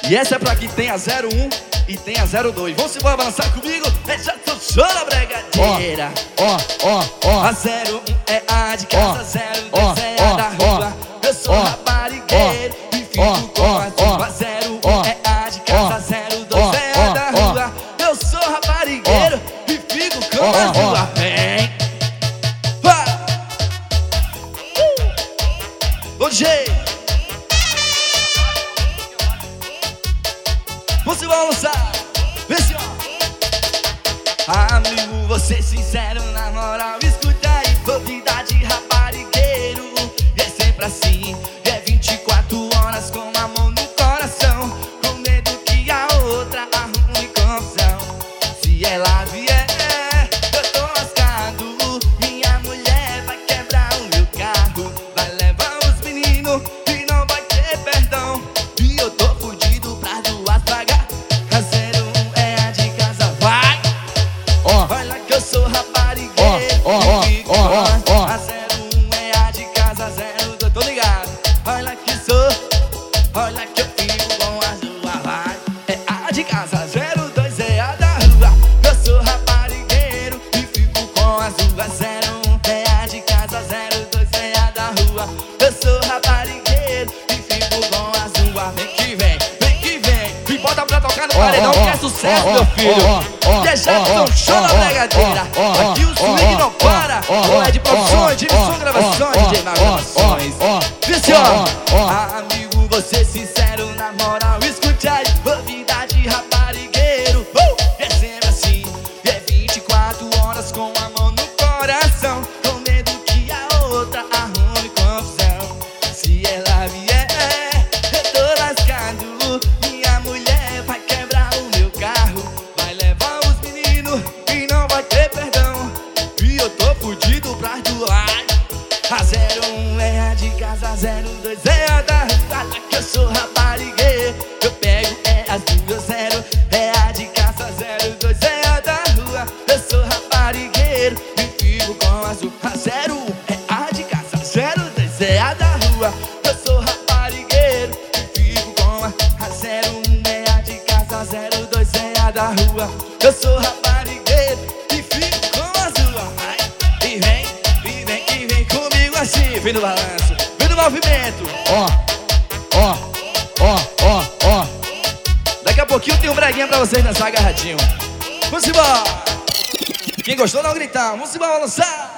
E essa é pra quem tem a 01 e tem a 02. Vamos embora balançar comigo? É já tô chora bregadeira. A 01 é a de casa, 02 é a da rua. Eu sou raparigueiro e fico com a tua. 01 é a de casa, 02 é a da rua. Eu sou raparigueiro e fico com a tua. Vem, ô DJ, você vai lançar, vê se ó. Amigo, você sincero, na moral, escuta aí. Novidade, raparigueiro, e é sempre assim. E é 24 horas com a mão no coração, com medo que a outra arrume confusão. Se ela vier, eu tô lascado. Minha mulher vai quebrar o meu carro, vai levar os meninos e não vai ter perdão. E eu tô fudido pra duas pagar. A 01 é a de casa, vai. Olha que eu sou raparigueiro e fico com a 01 é a de casa, 02, tô ligado. Olha que sou, olha que eu fico com a sua, vai. É a de casa, 02 é a da rua. Eu sou raparigueiro e fico com a sua. 01 é a de casa, 02 é a da rua. Eu sou raparigueiro e fico com a sua. Vem que vem, vem que vem. Me bota pra tocar no paredão que é sucesso, meu filho. Deixa então chora a bregadeira. Aqui o swing não para. Ou é de produções, de som, gravações, DJ Mago gravações. Vice ó, amigo, você sincero, na moral, escute aí. Novidade, raparigueiro, é sempre assim. E é 24 horas com a mão no coração, com medo que a outra arrume confusão. Se ela vier, eu tô lascado. Minha mulher vai quebrar o meu carro, vai levar os meninos e não vai ter perdão. E eu tô fudido pra doar. A 01 é a de casa, 02 é a da rua. Olha que eu sou raparigueiro, eu pego as duas. 0 é a de casa, 02 é a da rua. Eu sou raparigueiro e fico com a sua. A 01 é a de casa, 02 é a da rua. Eu sou raparigueiro e fico com a 01 é a de casa, 02 é a da rua. Eu sou raparigueiro e fico com a sua. E vem, e vem, e vem comigo assim. Vem no balanço, vem no movimento. Daqui a pouquinho tem um breguinha pra vocês dançar agarradinho. Vamos embora. Quem gostou, não gritar. Vamos embora lançar.